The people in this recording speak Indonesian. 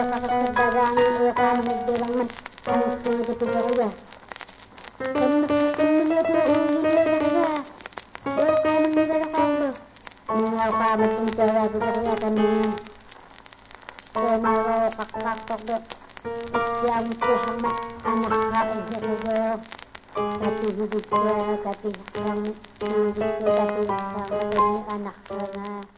perdagangan ya kan bilang man kami itu juga kamat kung cara itu ternyata nih mau pak deh yang sama anak kau juga tapi hidup dia tapi yang hidup dia tapi yang anak